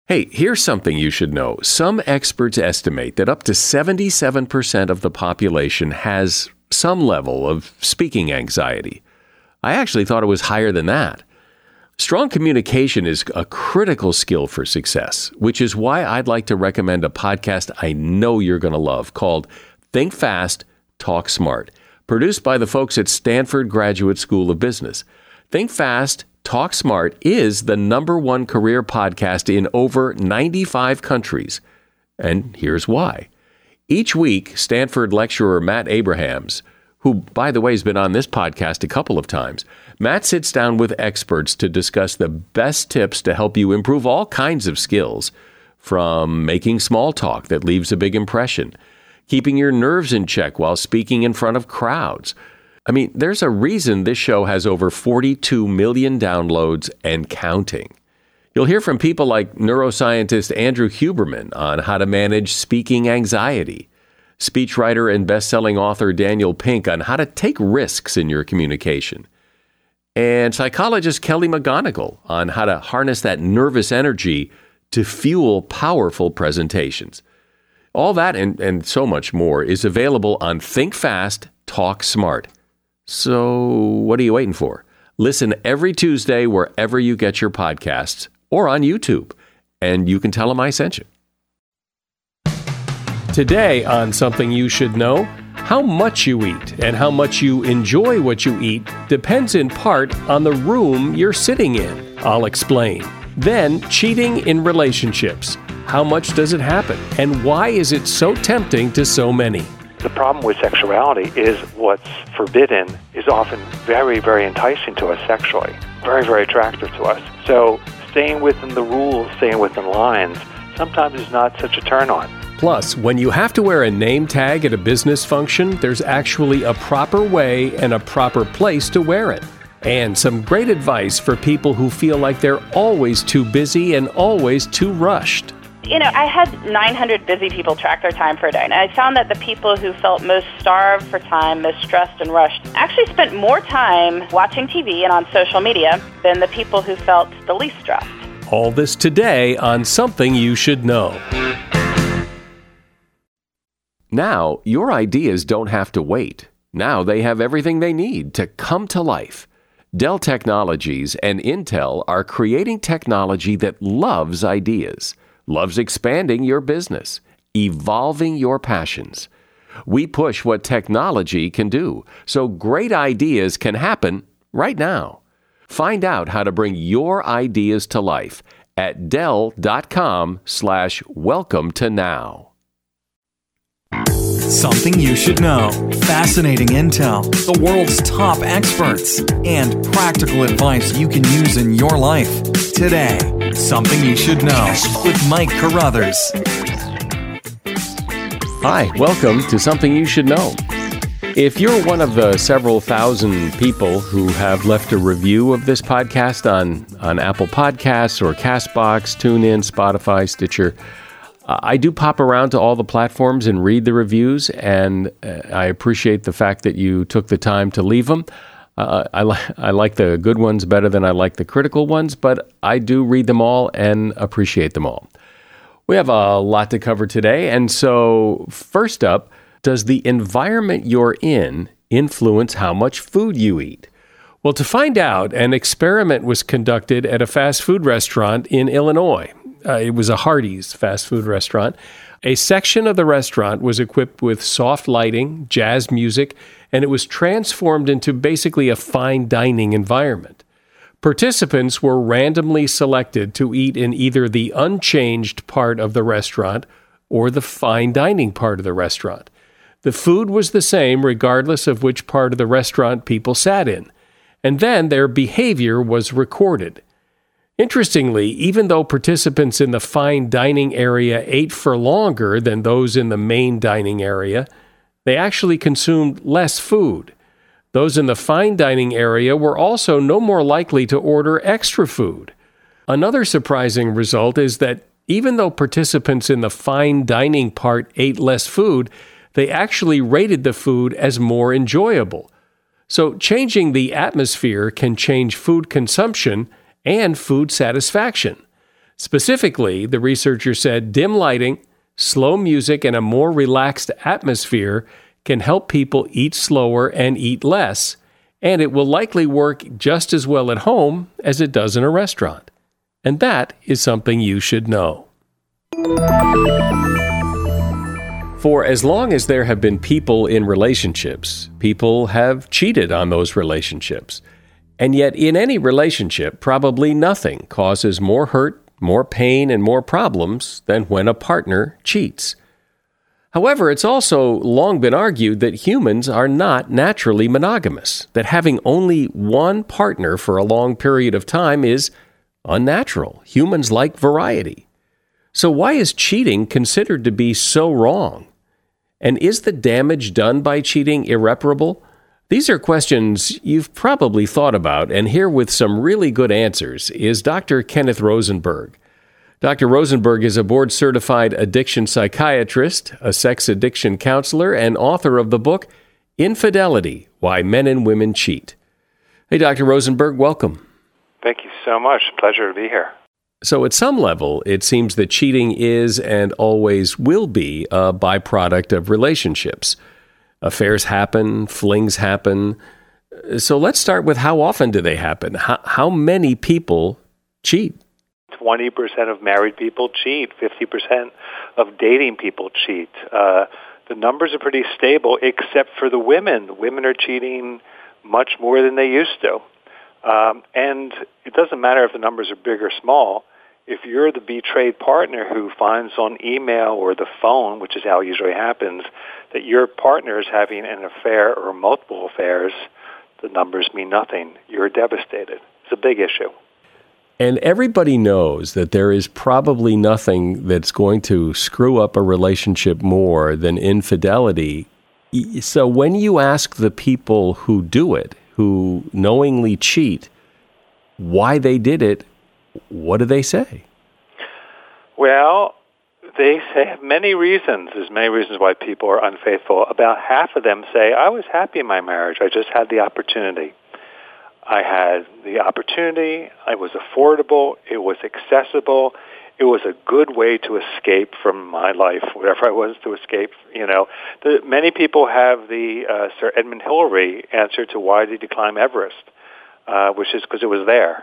Hey, here's something you should know. Some experts estimate that up to 77% of the population has some level of speaking anxiety. I actually thought it was higher than that. Strong communication is a critical skill for success, which is why I'd like to recommend a podcast I know you're going to love called Think Fast, Talk Smart, produced by the folks at Stanford Graduate School of Business. Think Fast, Talk Smart is the #1 career podcast in over 95 countries. And here's why. Each week, Stanford lecturer Matt Abrahams, who, by the way, has been on this podcast a couple of times, Matt sits down with experts to discuss the best tips to help you improve all kinds of skills, from making small talk that leaves a big impression, keeping your nerves in check while speaking in front of crowds. I mean, there's a reason this show has over 42 million downloads and counting. You'll hear from people like neuroscientist Andrew Huberman on how to manage speaking anxiety, speechwriter and best-selling author Daniel Pink on how to take risks in your communication, and psychologist Kelly McGonigal on how to harness that nervous energy to fuel powerful presentations. All that and so much more is available on Think Fast, Talk Smart. So what are you waiting for? Listen every Tuesday wherever you get your podcasts or on YouTube, and you can tell them I sent you. Today on Something You Should Know, how much you eat and how much you enjoy what you eat depends in part on the room you're sitting in. I'll explain. Then, cheating in relationships. How much does it happen? And why is it so tempting to so many? The problem with sexuality is what's forbidden is often very, very enticing to us sexually, very, very attractive to us. So staying within the rules, staying within lines, sometimes is not such a turn-on. Plus, when you have to wear a name tag at a business function, there's actually a proper way and a proper place to wear it. And some great advice for people who feel like they're always too busy and always too rushed. I had 900 busy people track their time for a day, and I found that the people who felt most starved for time, most stressed and rushed, actually spent more time watching TV and on social media than the people who felt the least stressed. All this today on Something You Should Know. Now, your ideas don't have to wait. Now they have everything they need to come to life. Dell Technologies and Intel are creating technology that loves ideas, loves expanding your business, evolving your passions. We push what technology can do, so great ideas can happen right now. Find out how to bring your ideas to life at Dell.com/welcome to now. Something you should know. Fascinating intel, the world's top experts, and practical advice you can use in your life. Today, Something You Should Know with Mike Carruthers. Hi, welcome to Something You Should Know. If you're one of the several thousand people who have left a review of this podcast on Apple Podcasts or CastBox, TuneIn, Spotify, Stitcher, I do pop around to all the platforms and read the reviews, and I appreciate the fact that you took the time to leave them. I like the good ones better than I like the critical ones, but I do read them all and appreciate them all. We have a lot to cover today, and so first up, does the environment you're in influence how much food you eat? Well, to find out, an experiment was conducted at a fast food restaurant in Illinois. It was a Hardee's fast food restaurant. A section of the restaurant was equipped with soft lighting, jazz music, and it was transformed into basically a fine dining environment. Participants were randomly selected to eat in either the unchanged part of the restaurant or the fine dining part of the restaurant. The food was the same regardless of which part of the restaurant people sat in, and then their behavior was recorded. Interestingly, even though participants in the fine dining area ate for longer than those in the main dining area, they actually consumed less food. Those in the fine dining area were also no more likely to order extra food. Another surprising result is that even though participants in the fine dining part ate less food, they actually rated the food as more enjoyable. So changing the atmosphere can change food consumption and food satisfaction. Specifically, the researcher said dim lighting, slow music, and a more relaxed atmosphere can help people eat slower and eat less, and it will likely work just as well at home as it does in a restaurant. And that is something you should know. For as long as there have been people in relationships, people have cheated on those relationships. And yet in any relationship, probably nothing causes more hurt, more pain, and more problems than when a partner cheats. However, it's also long been argued that humans are not naturally monogamous, that having only one partner for a long period of time is unnatural. Humans like variety. So why is cheating considered to be so wrong? And is the damage done by cheating irreparable? These are questions you've probably thought about, and here with some really good answers is Dr. Kenneth Rosenberg. Dr. Rosenberg is a board-certified addiction psychiatrist, a sex addiction counselor, and author of the book, Infidelity, Why Men and Women Cheat. Hey, Dr. Rosenberg, welcome. Thank you so much. Pleasure to be here. So at some level, it seems that cheating is and always will be a byproduct of relationships. Affairs happen, flings happen. So let's start with how often do they happen? How many people cheat? 20% of married people cheat. 50% of dating people cheat. The numbers are pretty stable, except for the women. The women are cheating much more than they used to. And it doesn't matter if the numbers are big or small. If you're the betrayed partner who finds on email or the phone, which is how it usually happens, that your partner is having an affair or multiple affairs, the numbers mean nothing. You're devastated. It's a big issue. And everybody knows that there is probably nothing that's going to screw up a relationship more than infidelity. So when you ask the people who do it, who knowingly cheat, why they did it, what do they say? Well, they say many reasons. There's many reasons why people are unfaithful. About half of them say, I was happy in my marriage. I just had the opportunity. I had the opportunity. It was affordable. It was accessible. It was a good way to escape from my life, whatever I was to escape. Many people have the Sir Edmund Hillary answer to why did he climb Everest, which is because it was there.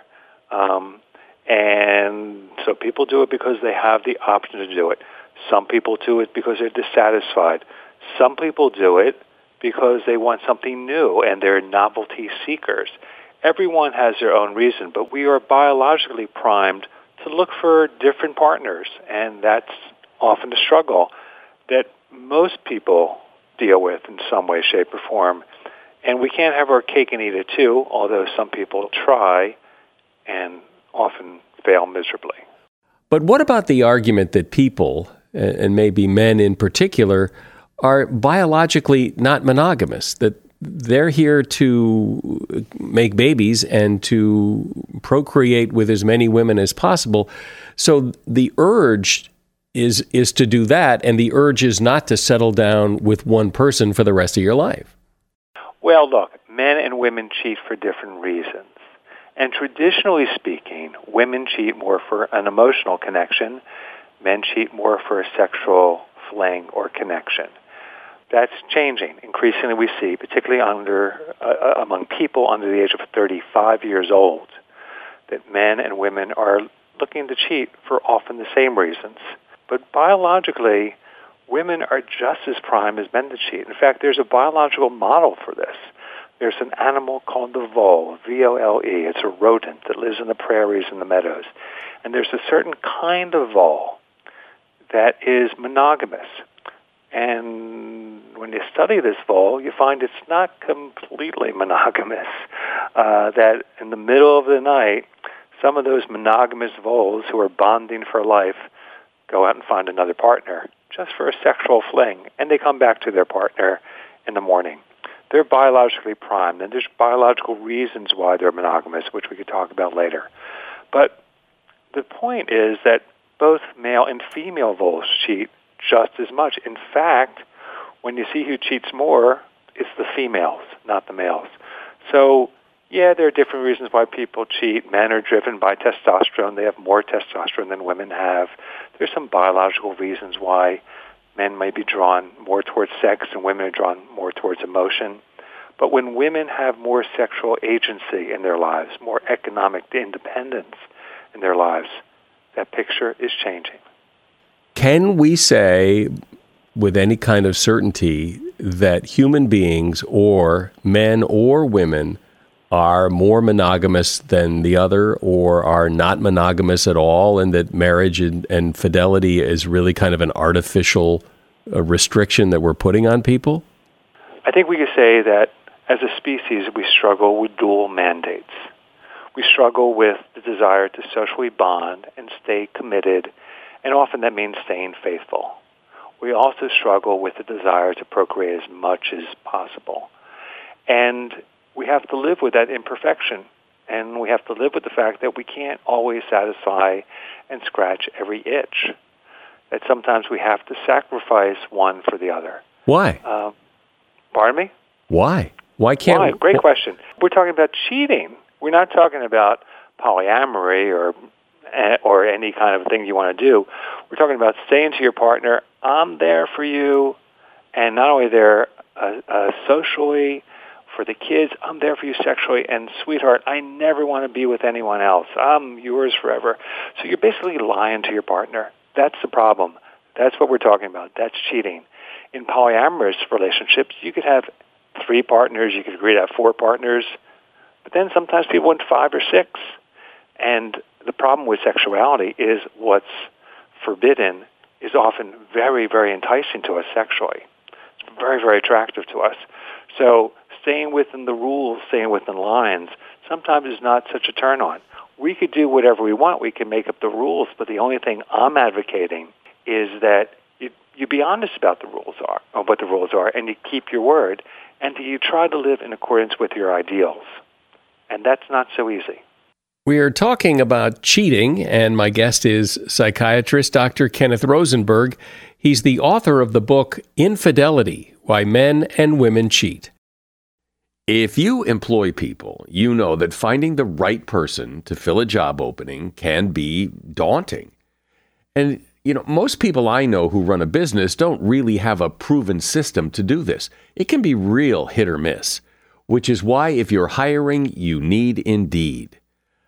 And so people do it because they have the option to do it. Some people do it because they're dissatisfied. Some people do it because they want something new and they're novelty seekers. Everyone has their own reason, but we are biologically primed to look for different partners, and that's often a struggle that most people deal with in some way, shape, or form. And we can't have our cake and eat it too, although some people try and often fail miserably. But what about the argument that people, and maybe men in particular, are biologically not monogamous, that they're here to make babies and to procreate with as many women as possible. So the urge is to do that, and the urge is not to settle down with one person for the rest of your life. Well, look, men and women cheat for different reasons. And traditionally speaking, women cheat more for an emotional connection. Men cheat more for a sexual fling or connection. That's changing. Increasingly we see, particularly among people under the age of 35 years old, that men and women are looking to cheat for often the same reasons. But biologically, women are just as primed as men to cheat. In fact, there's a biological model for this. There's an animal called the vole, V-O-L-E. It's a rodent that lives in the prairies and the meadows. And there's a certain kind of vole that is monogamous. And when you study this vole, you find it's not completely monogamous. That in the middle of the night, some of those monogamous voles who are bonding for life go out and find another partner just for a sexual fling, and they come back to their partner in the morning. They're biologically primed, and there's biological reasons why they're monogamous, which we could talk about later. But the point is that both male and female voles cheat just as much. In fact, when you see who cheats more, it's the females, not the males. So Yeah, there are different reasons why people cheat. Men are driven by testosterone. They have more testosterone than women have. There's some biological reasons why men may be drawn more towards sex and women are drawn more towards emotion. But when women have more sexual agency in their lives, more economic independence in their lives, that picture is changing. Can we say with any kind of certainty that human beings, or men or women, are more monogamous than the other, or are not monogamous at all, and that marriage and fidelity is really kind of an artificial restriction that we're putting on people? I think we could say that as a species, we struggle with dual mandates. We struggle with the desire to socially bond and stay committed, and often that means staying faithful. We also struggle with the desire to procreate as much as possible. And we have to live with that imperfection, and we have to live with the fact that we can't always satisfy and scratch every itch, that sometimes we have to sacrifice one for the other. Why? Pardon me? Why? Why can't we? Great question. We're talking about cheating. We're not talking about polyamory or any kind of thing you want to do. We're talking about saying to your partner, I'm there for you, and not only there socially, for the kids, I'm there for you sexually, and sweetheart, I never want to be with anyone else. I'm yours forever. So you're basically lying to your partner. That's the problem. That's what we're talking about. That's cheating. In polyamorous relationships, you could have 3 partners, you could agree to have 4 partners, but then sometimes people want 5 or 6. And the problem with sexuality is what's forbidden is often very, very enticing to us sexually. It's very, very attractive to us. So staying within the rules, staying within lines, sometimes is not such a turn-on. We could do whatever we want. We can make up the rules, but the only thing I'm advocating is that you be honest about the rules are, or what the rules are, and you keep your word, and you try to live in accordance with your ideals. And that's not so easy. We are talking about cheating, and my guest is psychiatrist Dr. Kenneth Rosenberg. He's the author of the book Infidelity: Why Men and Women Cheat. If you employ people, you know that finding the right person to fill a job opening can be daunting. And, most people I know who run a business don't really have a proven system to do this. It can be real hit or miss, which is why if you're hiring, you need Indeed.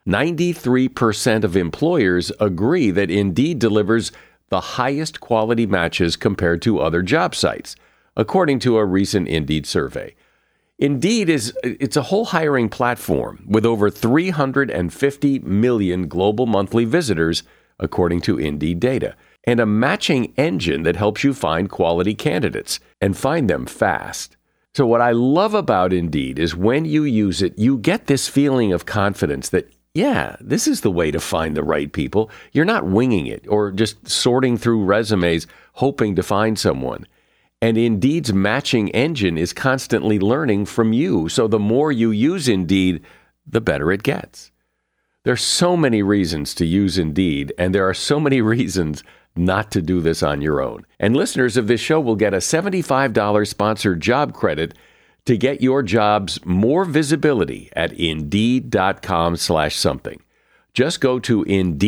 93% of employers agree that Indeed delivers the highest quality matches compared to other job sites, according to a recent Indeed survey. Indeed it's a whole hiring platform with over 350 million global monthly visitors, according to Indeed data, and a matching engine that helps you find quality candidates and find them fast. So what I love about Indeed is when you use it, you get this feeling of confidence that, yeah, this is the way to find the right people. You're not winging it or just sorting through resumes hoping to find someone. And Indeed's matching engine is constantly learning from you. So the more you use Indeed, the better it gets. There's so many reasons to use Indeed, and there are so many reasons not to do this on your own. And listeners of this show will get a $75 sponsored job credit to get your jobs more visibility at Indeed.com/something. Just go to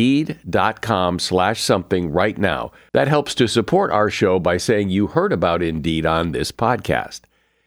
Indeed.com/something right now. That helps to support our show by saying you heard about Indeed on this podcast.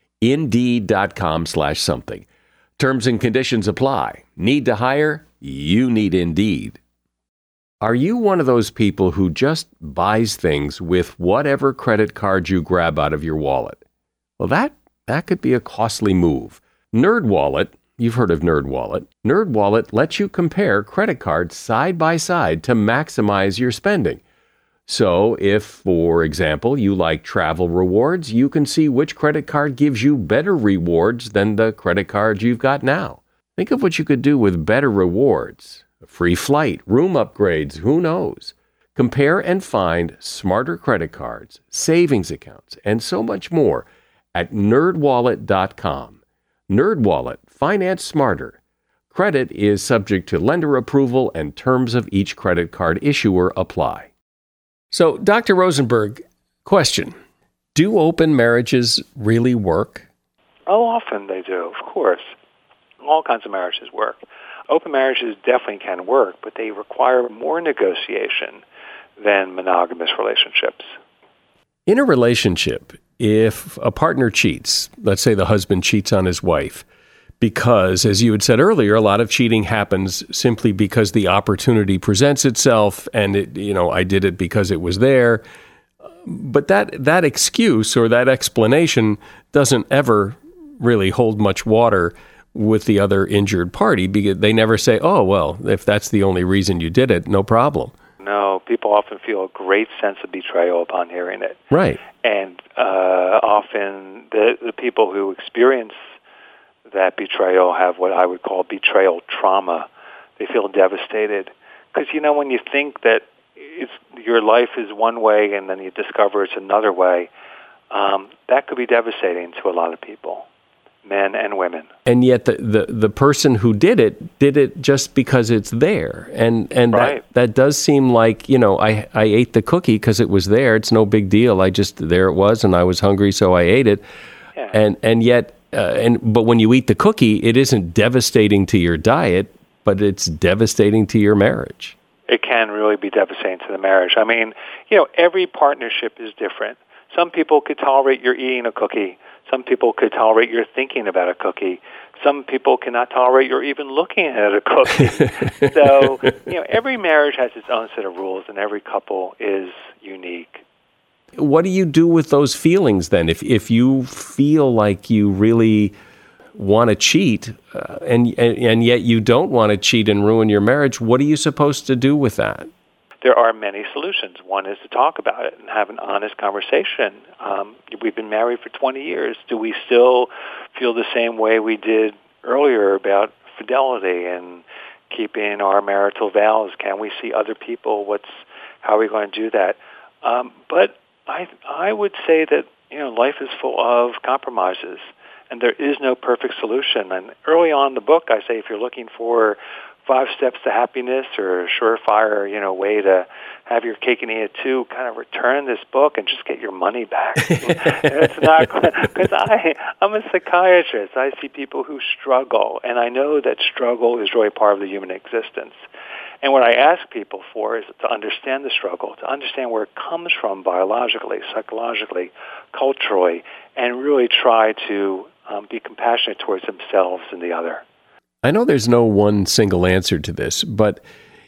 Indeed.com/something. Terms and conditions apply. Need to hire? You need Indeed. Are you one of those people who just buys things with whatever credit card you grab out of your wallet? Well, that could be a costly move. NerdWallet, you've heard of NerdWallet. NerdWallet lets you compare credit cards side by side to maximize your spending. So if, for example, you like travel rewards, you can see which credit card gives you better rewards than the credit card you've got now. Think of what you could do with better rewards. A free flight, room upgrades, who knows? Compare and find smarter credit cards, savings accounts, and so much more at NerdWallet.com. NerdWallet. Finance smarter. Credit is subject to lender approval and terms of each credit card issuer apply. So, Dr. Rosenberg, question. Do open marriages really work? Oh, often they do, of course. all kinds of marriages work. Open marriages definitely can work, but they require more negotiation than monogamous relationships. In a relationship, if a partner cheats, let's say the husband cheats on his wife, because, as you had said earlier, a lot of cheating happens simply because the opportunity presents itself, and I did it because it was there. But that excuse or that explanation doesn't ever really hold much water with the other injured party, because they never say, "Oh, well, if that's the only reason you did it, no problem." No, people often feel a great sense of betrayal upon hearing it. Right. And often the people who experience that betrayal have what I would call betrayal trauma. They feel devastated. Because, when you think that your life is one way and then you discover it's another way, that could be devastating to a lot of people, men and women. And yet the person who did it just because it's there. And right. that does seem like, I ate the cookie because it was there. It's no big deal. There it was, and I was hungry, so I ate it. Yeah. And yet, but when you eat the cookie, it isn't devastating to your diet, but it's devastating to your marriage. It can really be devastating to the marriage. I mean, every partnership is different. Some people could tolerate your eating a cookie. Some people could tolerate your thinking about a cookie. Some people cannot tolerate your even looking at a cookie. So, every marriage has its own set of rules, and every couple is unique. What do you do with those feelings then? If you feel like you really want to cheat, and yet you don't want to cheat and ruin your marriage, what are you supposed to do with that? There are many solutions. One is to talk about it and have an honest conversation. We've been married for 20 years. Do we still feel the same way we did earlier about fidelity and keeping our marital vows? Can we see other people? How are we going to do that? But I would say that life is full of compromises, and there is no perfect solution. And early on in the book, I say if you're looking for 5 steps to happiness or a surefire, way to have your cake and eat it too, kind of return this book and just get your money back. It's not, because I'm a psychiatrist. I see people who struggle, and I know that struggle is really part of the human existence. And what I ask people for is to understand the struggle, to understand where it comes from biologically, psychologically, culturally, and really try to be compassionate towards themselves and the other. I know there's no one single answer to this, but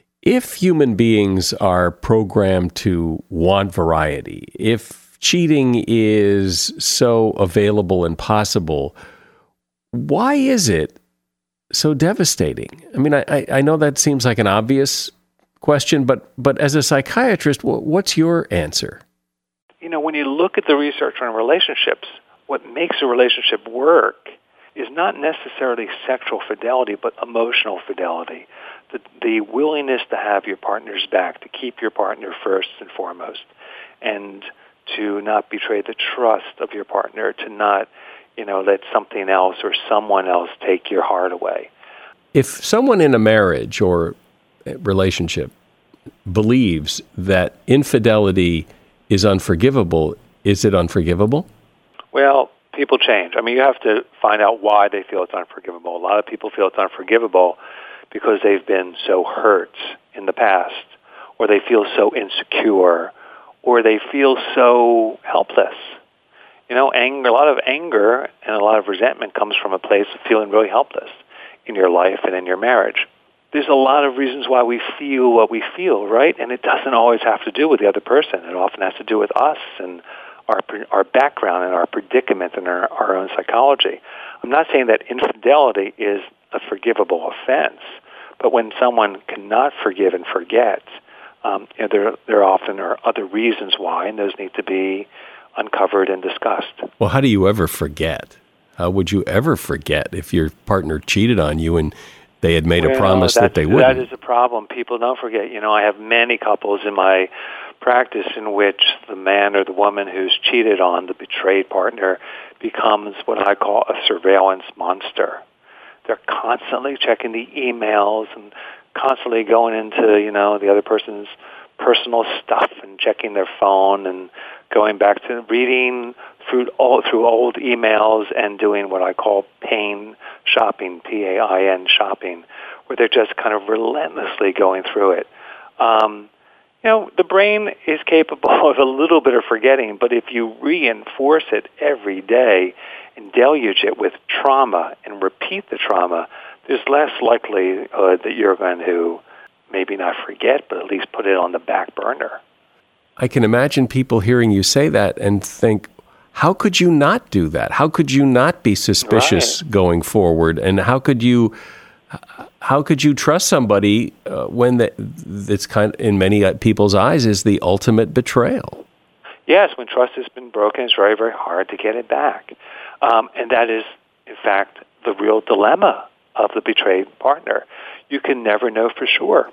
if human beings are programmed to want variety, if cheating is so available and possible, why is it so devastating? I mean, I know that seems like an obvious question, but as a psychiatrist, what's your answer? When you look at the research on relationships, what makes a relationship work is not necessarily sexual fidelity, but emotional fidelity. The willingness to have your partner's back, to keep your partner first and foremost, and to not betray the trust of your partner, to not, let something else or someone else take your heart away. If someone in a marriage or relationship believes that infidelity is unforgivable, is it unforgivable? Well, people change. I mean, you have to find out why they feel it's unforgivable. A lot of people feel it's unforgivable because they've been so hurt in the past, or they feel so insecure, or they feel so helpless. A lot of anger and a lot of resentment comes from a place of feeling really helpless in your life and in your marriage. There's a lot of reasons why we feel what we feel, right? And it doesn't always have to do with the other person. It often has to do with us and our background and our predicament and our own psychology. I'm not saying that infidelity is a forgivable offense, but when someone cannot forgive and forget, there often are other reasons why, and those need to be uncovered and discussed. Well, how do you ever forget? How would you ever forget if your partner cheated on you and they had made a promise that they wouldn't? That is a problem. People don't forget. I have many couples in my practice in which the man or the woman who's cheated on the betrayed partner becomes what I call a surveillance monster. They're constantly checking the emails and constantly going into, the other person's personal stuff and checking their phone and going back to reading through old emails and doing what I call pain shopping, PAIN shopping, where they're just kind of relentlessly going through it. The brain is capable of a little bit of forgetting, but if you reinforce it every day and deluge it with trauma and repeat the trauma, there's less likelihood that you're going to maybe not forget, but at least put it on the back burner. I can imagine people hearing you say that and think, how could you not do that? How could you not be suspicious going forward? And how could you trust somebody when that's kind of, in many people's eyes, is the ultimate betrayal? Yes, when trust has been broken, it's very, very hard to get it back. And that is, in fact, the real dilemma of the betrayed partner. You can never know for sure.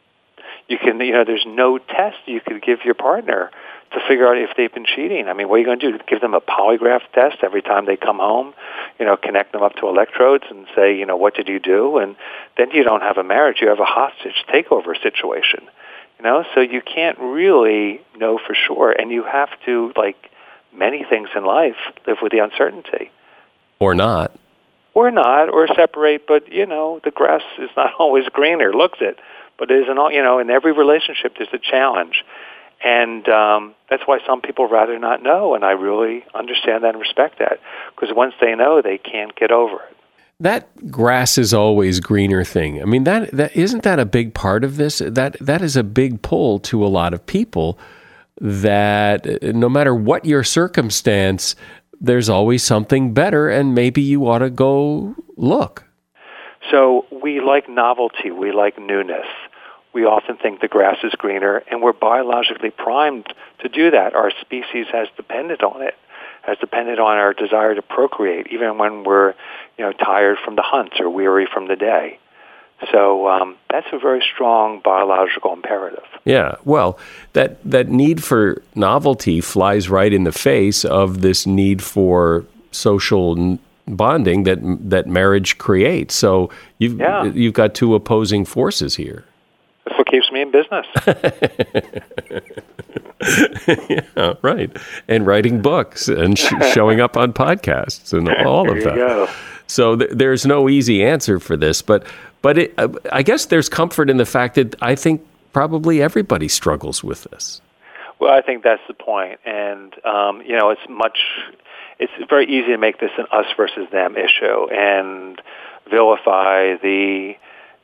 There's no test you could give your partner to figure out if they've been cheating. I mean, what are you going to do? Give them a polygraph test every time they come home? Connect them up to electrodes and say, what did you do? And then you don't have a marriage. You have a hostage takeover situation. So you can't really know for sure. And you have to, like many things in life, live with the uncertainty. Or not. Or not, or separate, but, the grass is not always greener, looks it. But it isn't, in every relationship there's a challenge. And that's why some people rather not know, and I really understand that and respect that. Because once they know, they can't get over it. That grass is always greener thing. I mean, that isn't that a big part of this? That is a big pull to a lot of people, that no matter what your circumstance, there's always something better, and maybe you ought to go look. So we like novelty. We like newness. We often think the grass is greener, and we're biologically primed to do that. Our species has depended on it, has depended on our desire to procreate, even when we're, tired from the hunt or weary from the day. So that's a very strong biological imperative. Yeah, well, that need for novelty flies right in the face of this need for social bonding that marriage creates. So you've got two opposing forces here. That's what keeps me in business. Yeah, right. And writing books and showing up on podcasts and all of that. Go. So there's no easy answer for this, but I guess there's comfort in the fact that I think probably everybody struggles with this. Well, I think that's the point. And, it's very easy to make this an us versus them issue and vilify the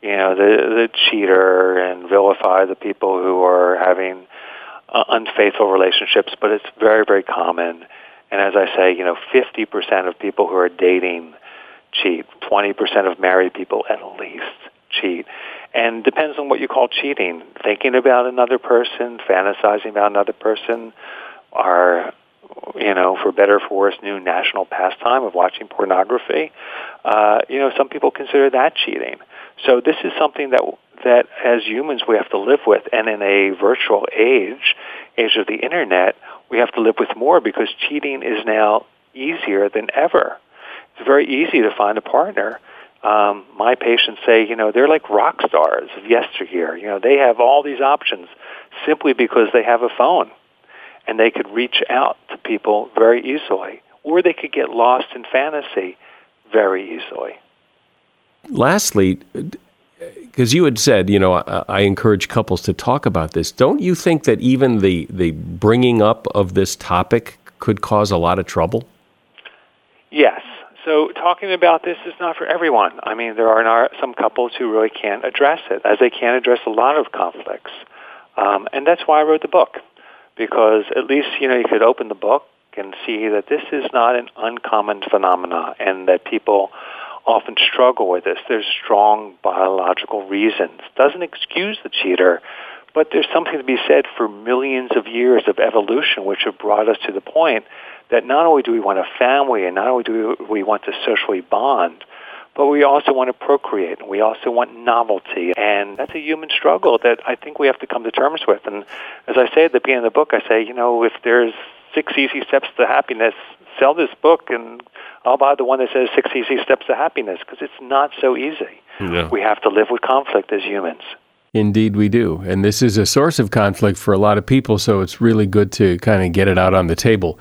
cheater and vilify the people who are having unfaithful relationships, but it's very, very common. And as I say, 50% of people who are dating cheat. 20% of married people at least cheat. And depends on what you call cheating. Thinking about another person, fantasizing about another person, are, for better or for worse, new national pastime of watching pornography. Some people consider that cheating. So this is something that as humans we have to live with, and in a virtual age of the internet, we have to live with more because cheating is now easier than ever. It's very easy to find a partner. My patients say, they're like rock stars of yesteryear. They have all these options simply because they have a phone, and they could reach out to people very easily, or they could get lost in fantasy very easily. Lastly, because you had said, I encourage couples to talk about this. Don't you think that even the bringing up of this topic could cause a lot of trouble? Yes. So talking about this is not for everyone. I mean, there are some couples who really can't address it, as they can't address a lot of conflicts. And that's why I wrote the book, because at least, you could open the book and see that this is not an uncommon phenomenon and that people often struggle with this. There's strong biological reasons. Doesn't excuse the cheater, but there's something to be said for millions of years of evolution which have brought us to the point that not only do we want a family and not only do we want to socially bond, but we also want to procreate and we also want novelty. And that's a human struggle that I think we have to come to terms with. And as I say at the beginning of the book, I say, if there's 6 easy steps to happiness, sell this book and I'll buy the one that says 6 easy steps to happiness, because it's not so easy. Yeah. We have to live with conflict as humans. Indeed we do. And this is a source of conflict for a lot of people, so it's really good to kind of get it out on the table.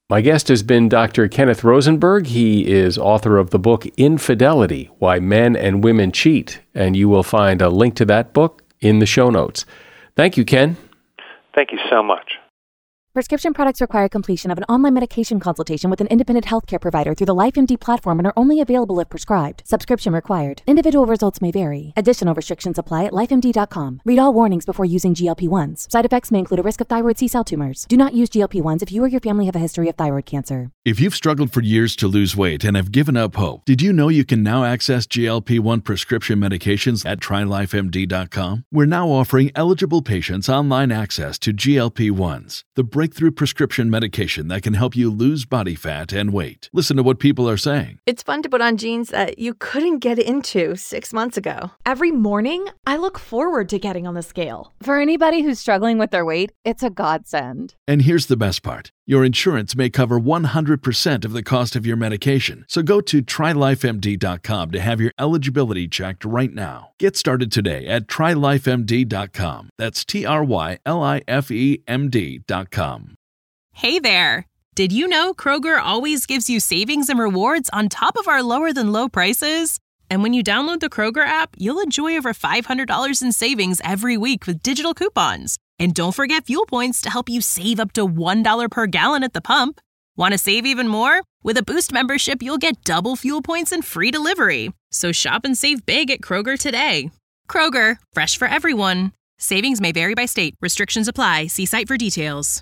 My guest has been Dr. Kenneth Rosenberg. He is author of the book Infidelity, Why Men and Women Cheat, and you will find a link to that book in the show notes. Thank you, Ken. Thank you so much. Prescription products require completion of an online medication consultation with an independent healthcare provider through the LifeMD platform and are only available if prescribed. Subscription required. Individual results may vary. Additional restrictions apply at lifemd.com. Read all warnings before using GLP-1s. Side effects may include a risk of thyroid C-cell tumors. Do not use GLP-1s if you or your family have a history of thyroid cancer. If you've struggled for years to lose weight and have given up hope, did you know you can now access GLP-1 prescription medications at trylifemd.com? We're now offering eligible patients online access to GLP-1s, the breakthrough prescription medication that can help you lose body fat and weight. Listen to what people are saying. It's fun to put on jeans that you couldn't get into 6 months ago. Every morning, I look forward to getting on the scale. For anybody who's struggling with their weight, it's a godsend. And here's the best part. Your insurance may cover 100% of the cost of your medication. So go to trylifemd.com to have your eligibility checked right now. Get started today at trylifemd.com. That's trylifemd.com. Hey there! Did you know Kroger always gives you savings and rewards on top of our lower than low prices? And when you download the Kroger app, you'll enjoy over $500 in savings every week with digital coupons. And don't forget fuel points to help you save up to $1 per gallon at the pump. Want to save even more? With a Boost membership, you'll get double fuel points and free delivery. So shop and save big at Kroger today. Kroger, fresh for everyone. Savings may vary by state. Restrictions apply. See site for details.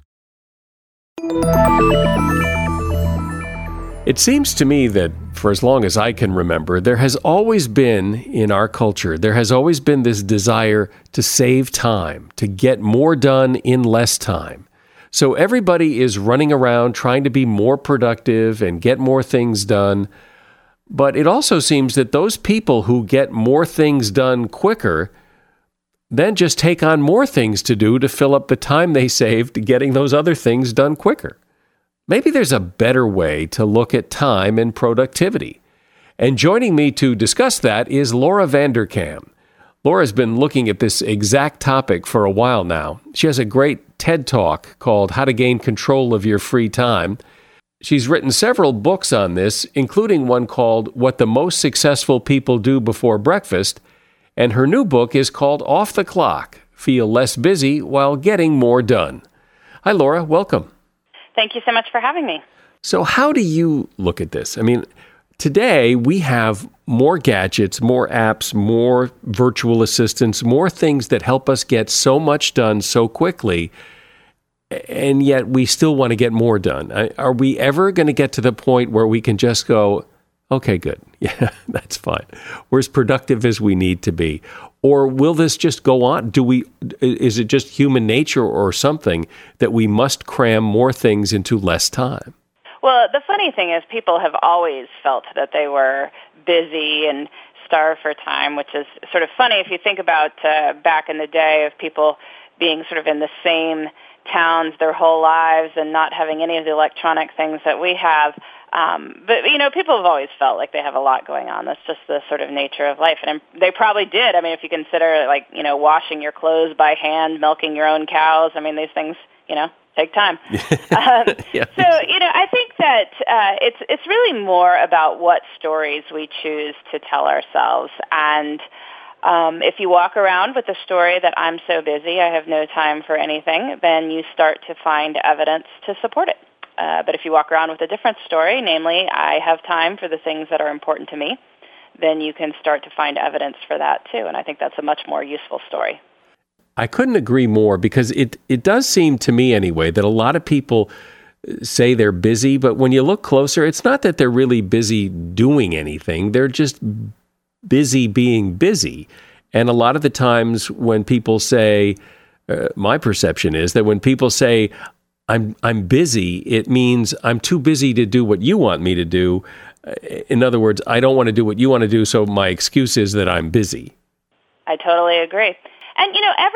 It seems to me that for as long as I can remember, there has always been in our culture, there has always been this desire to save time, to get more done in less time. So everybody is running around trying to be more productive and get more things done. But it also seems that those people who get more things done quicker then just take on more things to do to fill up the time they saved getting those other things done quicker. Maybe there's a better way to look at time and productivity. And joining me to discuss that is Laura Vanderkam. Laura's been looking at this exact topic for a while now. She has a great TED Talk called How to Gain Control of Your Free Time. She's written several books on this, including one called What the Most Successful People Do Before Breakfast. And her new book is called Off the Clock, Feel Less Busy While Getting More Done. Hi, Laura. Welcome. Thank you so much for having me. So how do you look at this? I mean, today we have more gadgets, more apps, more virtual assistants, more things that help us get so much done so quickly, and yet we still want to get more done. Are we ever going to get to the point where we can just go, okay, good. Yeah, that's fine. We're as productive as we need to be. Or will this just go on? Is it just human nature or something that we must cram more things into less time? Well, the funny thing is people have always felt that they were busy and starved for time, which is sort of funny if you think about back in the day of people being sort of in the same towns their whole lives and not having any of the electronic things that we have. But, people have always felt like they have a lot going on. That's just the sort of nature of life. And they probably did. I mean, if you consider, washing your clothes by hand, milking your own cows, I mean, these things, take time. Yeah. So, I think that it's really more about what stories we choose to tell ourselves. And if you walk around with the story that I'm so busy, I have no time for anything, then you start to find evidence to support it. But if you walk around with a different story, namely, I have time for the things that are important to me, then you can start to find evidence for that too. And I think that's a much more useful story. I couldn't agree more, because it does seem to me anyway that a lot of people say they're busy, but when you look closer, it's not that they're really busy doing anything. They're just busy being busy. And a lot of the times when people say, my perception is that when people say, I'm busy, it means I'm too busy to do what you want me to do. In other words, I don't want to do what you want to do, so my excuse is that I'm busy. I totally agree. And,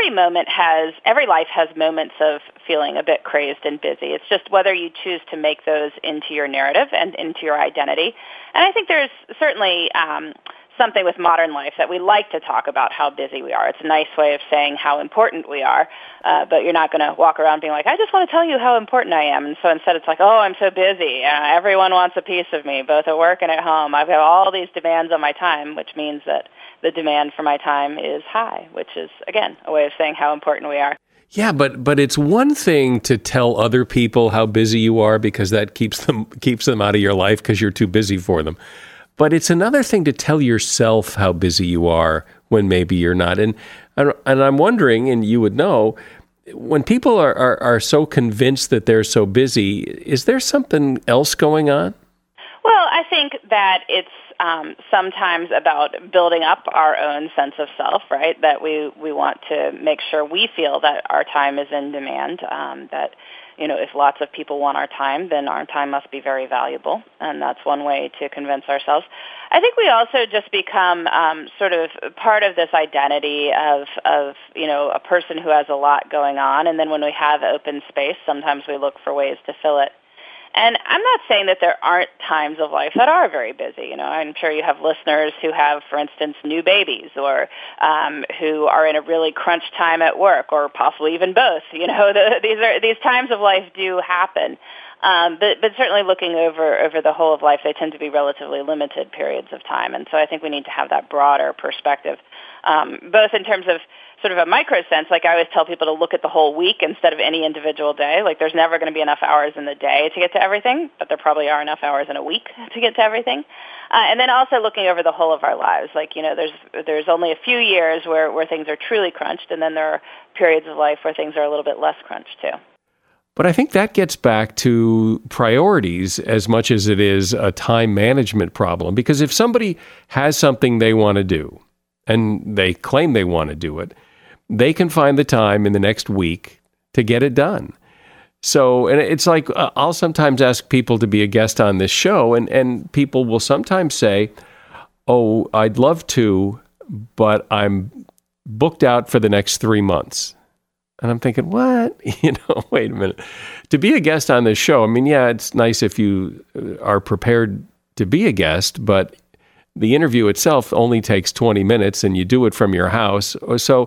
every life has moments of feeling a bit crazed and busy. It's just whether you choose to make those into your narrative and into your identity. And I think there's certainly something with modern life that we like to talk about how busy we are. It's a nice way of saying how important we are, but you're not going to walk around being like, I just want to tell you how important I am. And so instead it's like, oh, I'm so busy. Everyone wants a piece of me, both at work and at home. I've got all these demands on my time, which means that the demand for my time is high, which is, again, a way of saying how important we are. Yeah, but it's one thing to tell other people how busy you are because that keeps them out of your life because you're too busy for them. But it's another thing to tell yourself how busy you are when maybe you're not. And I'm wondering, and you would know, when people are so convinced that they're so busy, is there something else going on? Well, I think that it's sometimes about building up our own sense of self, right? That we want to make sure we feel that our time is in demand, that, if lots of people want our time, then our time must be very valuable, and that's one way to convince ourselves. I think we also just become sort of part of this identity of a person who has a lot going on, and then when we have open space, sometimes we look for ways to fill it. And I'm not saying that there aren't times of life that are very busy. I'm sure you have listeners who have, for instance, new babies or who are in a really crunch time at work or possibly even both. These times of life do happen. But certainly looking over the whole of life, they tend to be relatively limited periods of time. And so I think we need to have that broader perspective, both in terms of sort of a micro sense. Like I always tell people to look at the whole week instead of any individual day. Like there's never going to be enough hours in the day to get to everything, but there probably are enough hours in a week to get to everything. And then also looking over the whole of our lives. Like, there's only a few years where things are truly crunched, and then there are periods of life where things are a little bit less crunched too. But I think that gets back to priorities as much as it is a time management problem. Because if somebody has something they want to do, and they claim they want to do it, they can find the time in the next week to get it done. So, and it's like, I'll sometimes ask people to be a guest on this show, and people will sometimes say, oh, I'd love to, but I'm booked out for the next 3 months. And I'm thinking, what? Wait a minute. To be a guest on this show, I mean, yeah, it's nice if you are prepared to be a guest, but the interview itself only takes 20 minutes and you do it from your house. So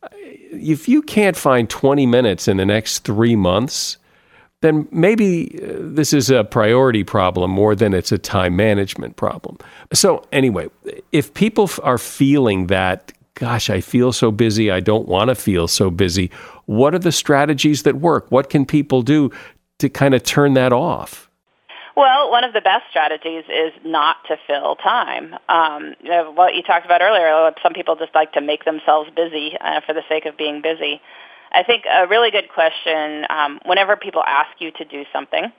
if you can't find 20 minutes in the next 3 months, then maybe this is a priority problem more than it's a time management problem. So anyway, if people are feeling that, gosh, I feel so busy, I don't want to feel so busy, what are the strategies that work? What can people do to kind of turn that off? Well, one of the best strategies is not to fill time. What you talked about earlier, some people just like to make themselves busy for the sake of being busy. I think a really good question, whenever people ask you to do something,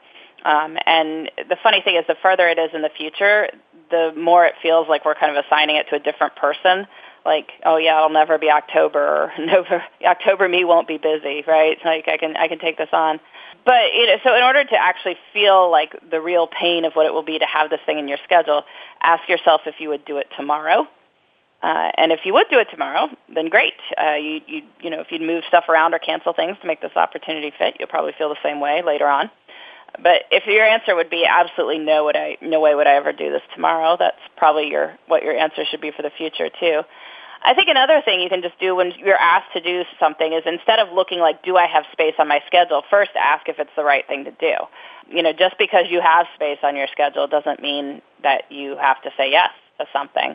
and the funny thing is the further it is in the future, the more it feels like we're kind of assigning it to a different person. Like, oh yeah, it'll never be October, or October me won't be busy, right? Like I can take this on. But, so in order to actually feel like the real pain of what it will be to have this thing in your schedule, ask yourself if you would do it tomorrow. And if you would do it tomorrow, then great. If you'd move stuff around or cancel things to make this opportunity fit, you'll probably feel the same way later on. But if your answer would be absolutely no way would I ever do this tomorrow, that's probably what your answer should be for the future too. I think another thing you can just do when you're asked to do something is instead of looking like, do I have space on my schedule, first ask if it's the right thing to do. Just because you have space on your schedule doesn't mean that you have to say yes to something.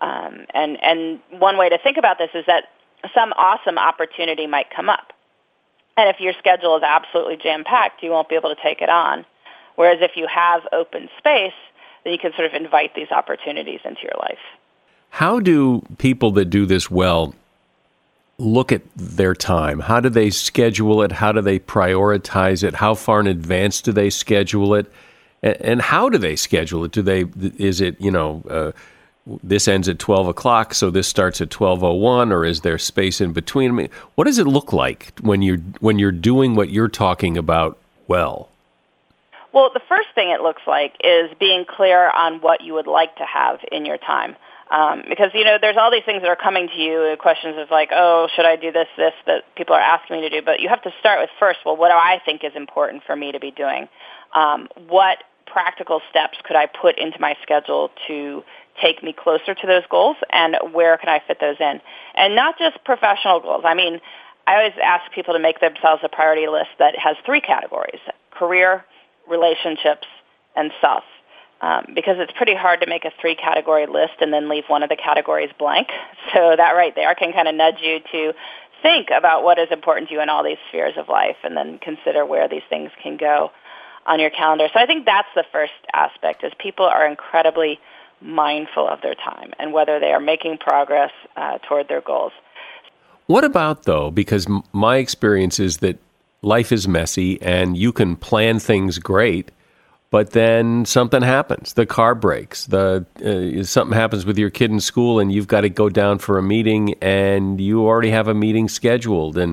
And one way to think about this is that some awesome opportunity might come up. And if your schedule is absolutely jam-packed, you won't be able to take it on. Whereas if you have open space, then you can sort of invite these opportunities into your life. How do people that do this well look at their time? How do they schedule it? How do they prioritize it? How far in advance do they schedule it? And how do they schedule it? Is it, this ends at 12 o'clock, so this starts at 12:01, or is there space in between? I mean, what does it look like when you're doing what you're talking about well? Well, the first thing it looks like is being clear on what you would like to have in your time. Because, there's all these things that are coming to you, questions of like, oh, should I do this that people are asking me to do? But you have to start with first, well, what do I think is important for me to be doing? What practical steps could I put into my schedule to take me closer to those goals, and where can I fit those in? And not just professional goals. I mean, I always ask people to make themselves a priority list that has 3 categories: career, relationships, and self. Because it's pretty hard to make a 3-category list and then leave one of the categories blank. So that right there can kind of nudge you to think about what is important to you in all these spheres of life, and then consider where these things can go on your calendar. So I think that's the first aspect, is people are incredibly mindful of their time and whether they are making progress toward their goals. What about, though, because my experience is that life is messy and you can plan things great, but then something happens. The car breaks. Something happens with your kid in school, and you've got to go down for a meeting, and you already have a meeting scheduled. And,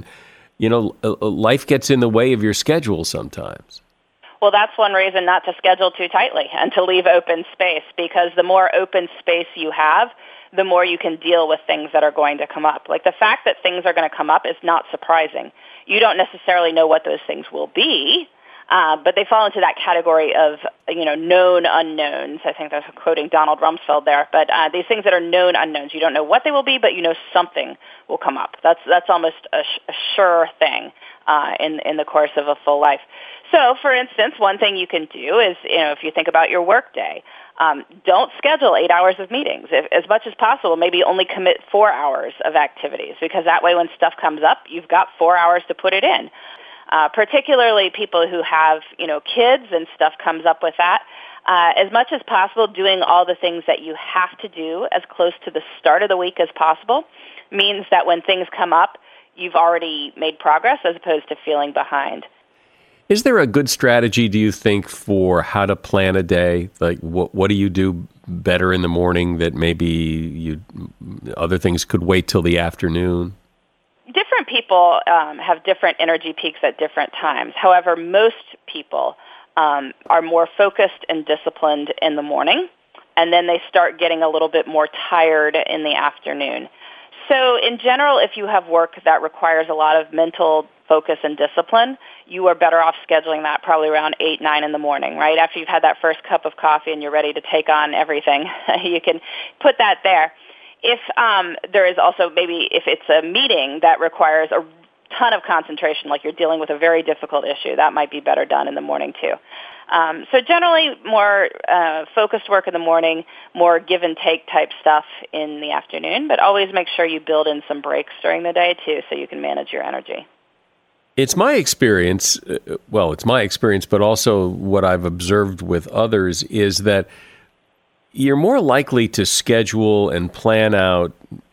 life gets in the way of your schedule sometimes. Well, that's one reason not to schedule too tightly and to leave open space, because the more open space you have, the more you can deal with things that are going to come up. Like, the fact that things are going to come up is not surprising. You don't necessarily know what those things will be, but they fall into that category of, known unknowns. I think that's quoting Donald Rumsfeld there. But these things that are known unknowns, you don't know what they will be, but you know something will come up. That's almost a sure thing in the course of a full life. So, for instance, one thing you can do is, if you think about your work day, don't schedule 8 hours of meetings. As much as possible, maybe only commit 4 hours of activities, because that way when stuff comes up, you've got 4 hours to put it in. Particularly people who have, kids and stuff comes up with that. As much as possible, doing all the things that you have to do as close to the start of the week as possible means that when things come up, you've already made progress as opposed to feeling behind. Is there a good strategy, do you think, for how to plan a day? Like, what do you do better in the morning that maybe other things could wait till the afternoon? Different people have different energy peaks at different times. However, most people are more focused and disciplined in the morning, and then they start getting a little bit more tired in the afternoon. So in general, if you have work that requires a lot of mental focus and discipline, you are better off scheduling that probably around 8, 9 in the morning, right? After you've had that first cup of coffee and you're ready to take on everything, you can put that there. If there is also maybe if it's a meeting that requires a ton of concentration, like you're dealing with a very difficult issue, that might be better done in the morning too. So generally more focused work in the morning, more give and take type stuff in the afternoon, but always make sure you build in some breaks during the day too so you can manage your energy. It's my experience, but also what I've observed with others is that you're more likely to schedule and plan out,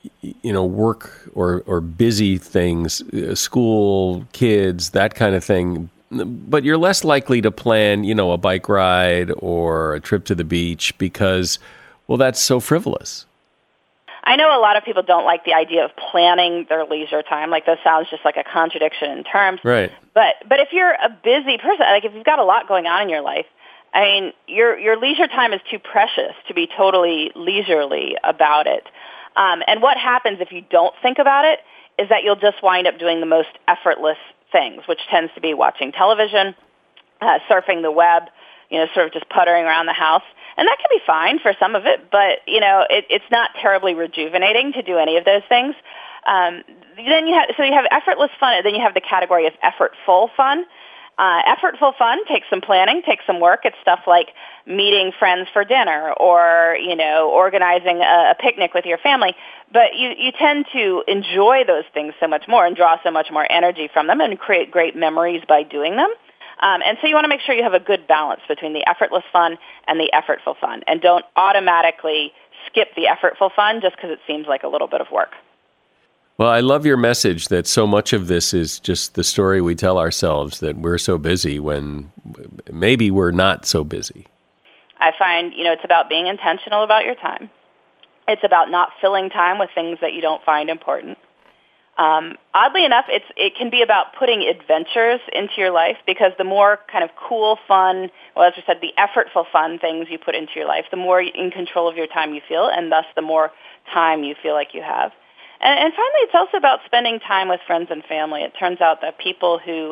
work or busy things, school, kids, that kind of thing. But you're less likely to plan, a bike ride or a trip to the beach because, that's so frivolous. I know a lot of people don't like the idea of planning their leisure time. Like, that sounds just like a contradiction in terms. Right. But if you're a busy person, like if you've got a lot going on in your life, I mean, your leisure time is too precious to be totally leisurely about it. And what happens if you don't think about it is that you'll just wind up doing the most effortless things, which tends to be watching television, surfing the web, sort of just puttering around the house. And that can be fine for some of it, but, it's not terribly rejuvenating to do any of those things. Then you have effortless fun, and then you have the category of effortful fun. Effortful fun takes some planning, takes some work. It's stuff like meeting friends for dinner or, organizing a picnic with your family. But you tend to enjoy those things so much more and draw so much more energy from them and create great memories by doing them. And so you want to make sure you have a good balance between the effortless fun and the effortful fun. And don't automatically skip the effortful fun just because it seems like a little bit of work. Well, I love your message that so much of this is just the story we tell ourselves that we're so busy when maybe we're not so busy. I find, it's about being intentional about your time. It's about not filling time with things that you don't find important. Oddly enough, it can be about putting adventures into your life, because the more kind of cool, fun, as we said, the effortful fun things you put into your life, the more in control of your time you feel, and thus the more time you feel like you have. And finally, it's also about spending time with friends and family. It turns out that people who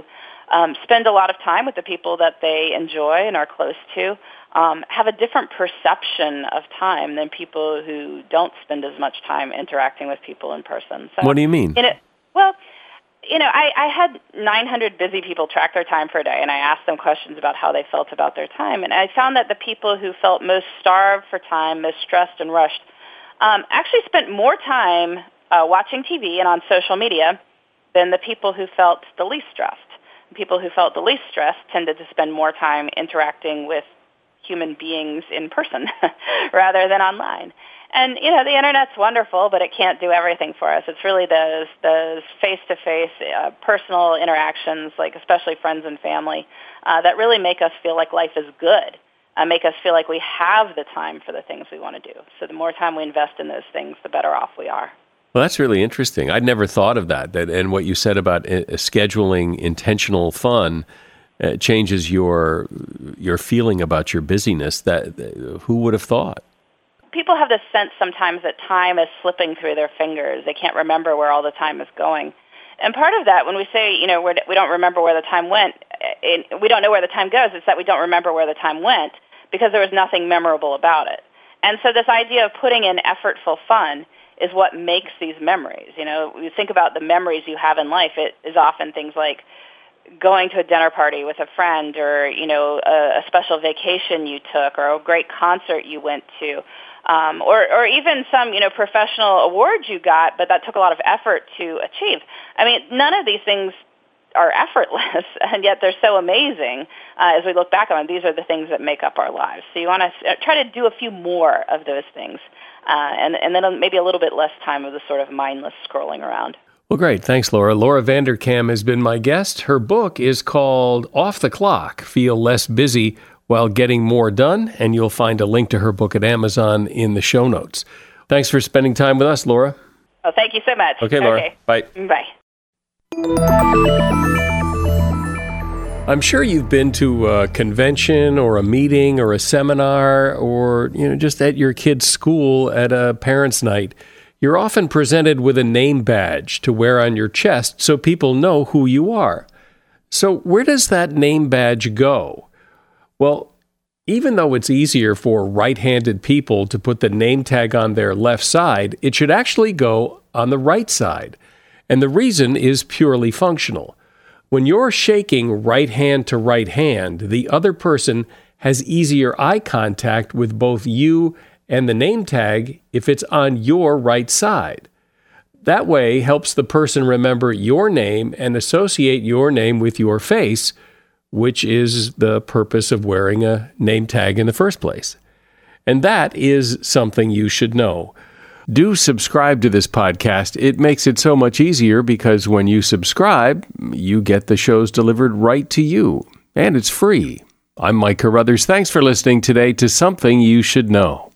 spend a lot of time with the people that they enjoy and are close to, have a different perception of time than people who don't spend as much time interacting with people in person. So, what do you mean? I had 900 busy people track their time for a day, and I asked them questions about how they felt about their time. And I found that the people who felt most starved for time, most stressed and rushed, actually spent more time watching TV and on social media than the people who felt the least stressed. People who felt the least stressed tended to spend more time interacting with human beings in person rather than online. And, the Internet's wonderful, but it can't do everything for us. It's really those face-to-face personal interactions, like especially friends and family, that really make us feel like life is good, make us feel like we have the time for the things we want to do. So the more time we invest in those things, the better off we are. Well, that's really interesting. I'd never thought of that. And what you said about scheduling intentional fun changes your feeling about your busyness. That who would have thought? People have this sense sometimes that time is slipping through their fingers. They can't remember where all the time is going. And part of that, when we say, we don't remember where the time went, we don't know where the time goes, it's that we don't remember where the time went because there was nothing memorable about it. And so this idea of putting in effortful fun is what makes these memories. You think about the memories you have in life, it is often things like going to a dinner party with a friend or, a special vacation you took or a great concert you went to. Or even some, professional awards you got, but that took a lot of effort to achieve. I mean, none of these things are effortless, and yet they're so amazing as we look back on them. These are the things that make up our lives. So you want to try to do a few more of those things, and then maybe a little bit less time of the sort of mindless scrolling around. Well, great. Thanks, Laura. Laura Vanderkam has been my guest. Her book is called Off the Clock, Feel Less Busy While Getting More Done, and you'll find a link to her book at Amazon in the show notes. Thanks for spending time with us, Laura. Oh, thank you so much. Okay, Laura. Okay. Bye. Bye. I'm sure you've been to a convention or a meeting or a seminar or, just at your kid's school at a parents' night. You're often presented with a name badge to wear on your chest so people know who you are. So where does that name badge go? Well, even though it's easier for right-handed people to put the name tag on their left side, it should actually go on the right side. And the reason is purely functional. When you're shaking right hand to right hand, the other person has easier eye contact with both you and the name tag if it's on your right side. That way helps the person remember your name and associate your name with your face, which is the purpose of wearing a name tag in the first place. And that is something you should know. Do subscribe to this podcast. It makes it so much easier because when you subscribe, you get the shows delivered right to you. And it's free. I'm Mike Carruthers. Thanks for listening today to Something You Should Know.